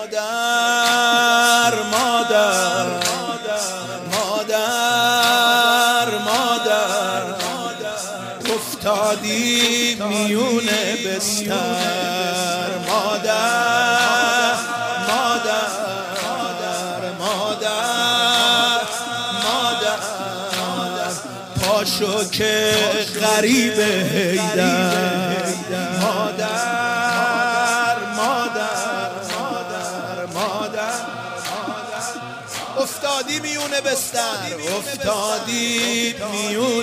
مادر مادر مادر مادر افتادی میون بستر مادر مادر مادر مادر پاشو که غریب حیدر مادر مادر مادر افتادی میون بستر افتادی میون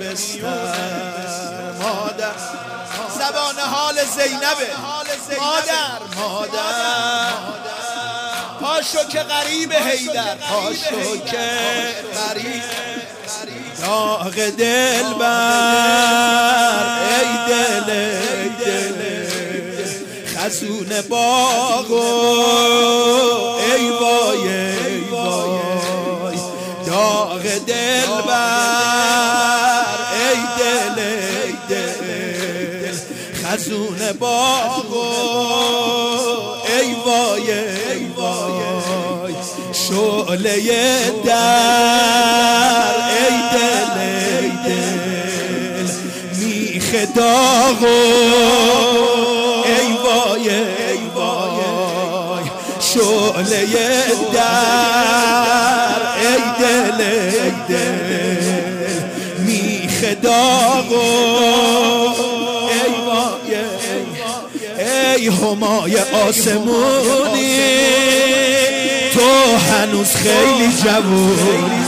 بستر مادر زبان حال زینبه مادر مادر پاشو که غریب حیدر پاشو که غریب داغ دل بر ای دل ای دل خزون باغ ای وای ای وای داغ دل بر ای دل ای دل خزون باغ ای وای ای وای شعله در ای دل ای دل میخ داغ ای وای ای وای شعله در ای دل ای دل میخ داغ ای وای ای همای آسمونی تو هنوز خیلی جوونی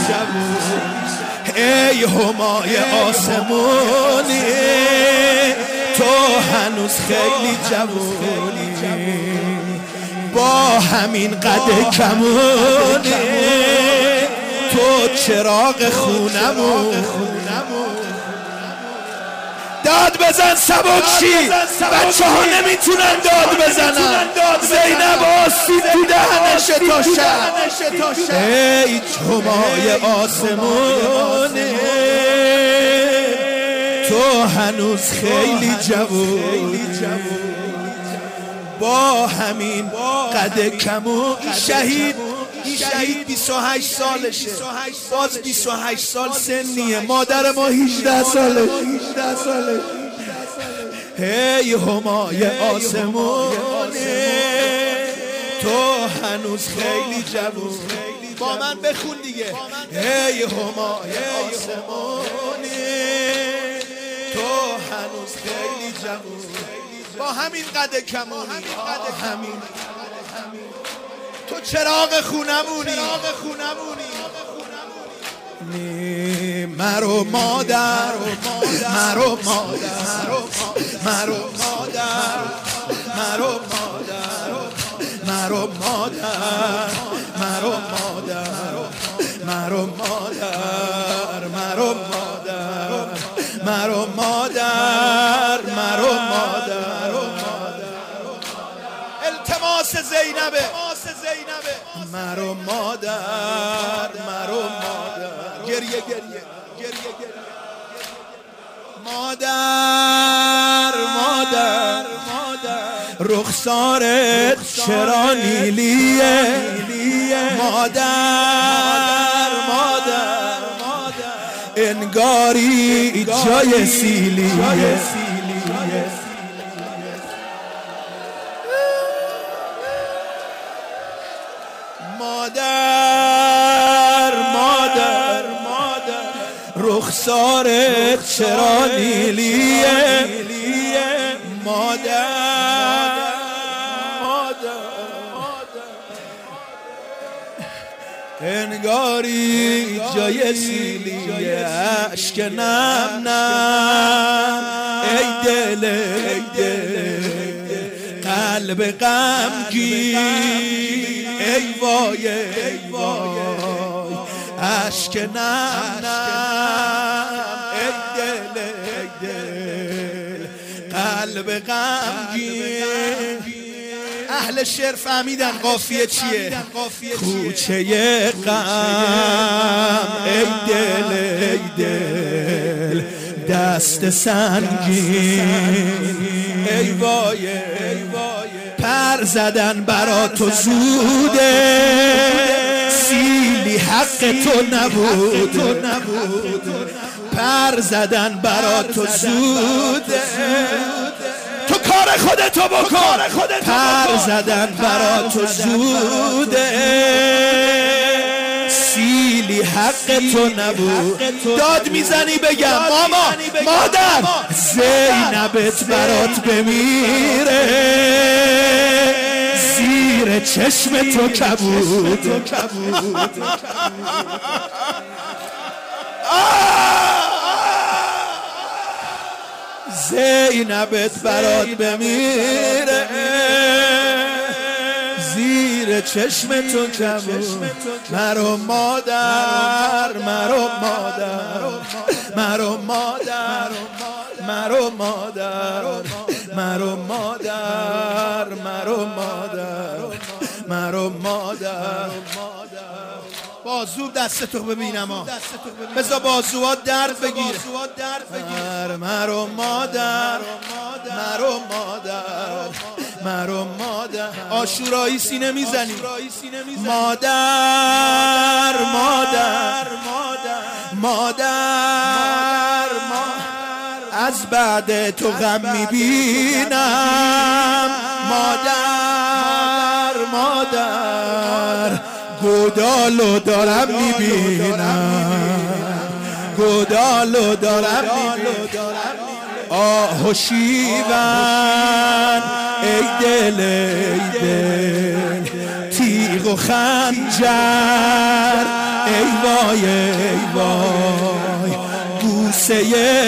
ای همای آسمونی تو هنوز خیلی جوونی با همین قد کمونی تو چراغ خونمون داد بزن سبکشی بچه ها نمیتونن داد بزنن زینب آسید تو دهنش تا شب ای همای آسمونه تو هنوز خیلی جوونی با همین قد کمون شهید 28 سالشه باز 28 سال سنیه مادر ما 18 ساله هی همای آسمونه تو هنوز خیلی جوون با من بخون دیگه هی همای آسمونه تو هنوز خیلی جوون با همین قد کمونی همین تو چراغ خونمونی مرو مادر مرو مادر مرو مادر مرو مادر مرو مادر مرو مادر مرو مادر مرو مادر مرو مادر مرو مادر التماس زینبه مرو مادر مرو مادر گریه مادر مادر رخسارت چرا نیلیه مادر انگاری جای سیلیه مادر رخسارت چرا نیلیه مادر انگاری جای سیلیه اشک نم ای دل ای دل قلب غمگین ای وای ای وای اشک نم ای دل ای دل قلب غمگین اهل شعر فهمیدن قافیه چیه کوچه غم ای دل ای دل دست سنگین ای وای پر پر زدن برا تو زوده سیلی حق تو نبود پر زدن برا تو زوده تو کار خودتو بکن پر زدن برا تو زوده سیلی حق تو نبود داد میزنی بگم ماما مادر زینبت برات بمیره زیر چشم تو کبود زینبت برات بمیره زیر چشم تو کبود مرو مادر مرو مادر مرو مادر مرو مادر مرو مادر مرو مادر مرو مادر بازو دستتو ببینم بذار بازوها درد بگیره مرو مادر مرو مادر مرو مادر آشورایی سینه میزنی مادر مادر مادر از بعد تو غم میبینم مادر مادر گودالو دارم میبینم گودالو دارم میبینم آه و شیون ای دل ای دل تیغ و خنجر ای وای ای وای بوسه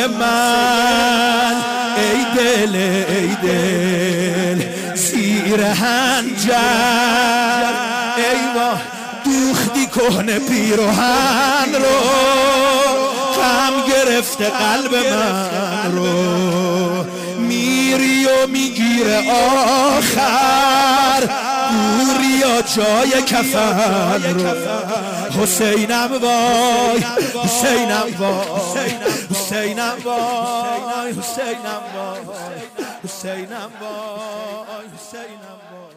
من ای دل ای دل زیر هنجر ای وای دوختی کهنه پیراهن رو غم گرفته قلب من رو میری و میگیره آخر بوریا جای کفن رو حسینم وای حسینم وای حسینم وای حسینم وای حسینم وای حسینم وای